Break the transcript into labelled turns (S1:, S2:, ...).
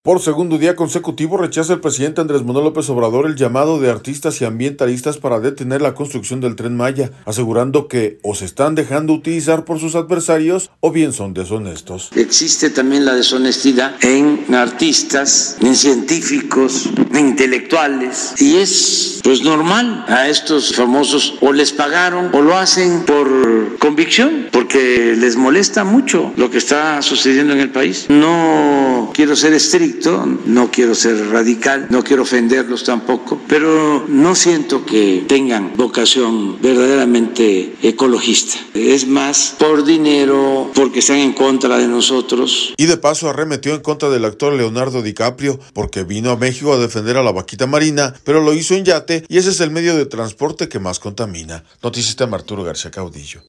S1: Por segundo día consecutivo rechaza el presidente Andrés Manuel López Obrador el llamado de artistas y ambientalistas para detener la construcción del Tren Maya, asegurando que o se están dejando utilizar por sus adversarios o bien son deshonestos.
S2: Existe también la deshonestidad en artistas, en científicos, en intelectuales, y es pues normal. A estos famosos o les pagaron o lo hacen por convicción, porque les molesta mucho lo que está sucediendo en el país. No quiero ser estricto, no quiero ser radical, no quiero ofenderlos tampoco, pero no siento que tengan vocación verdaderamente ecologista. Es más por dinero, porque están en contra de nosotros.
S1: Y de paso arremetió en contra del actor Leonardo DiCaprio, porque vino a México a defender a la vaquita marina, pero lo hizo en yate y ese es el medio de transporte que más contamina. Noticias de Arturo García Caudillo.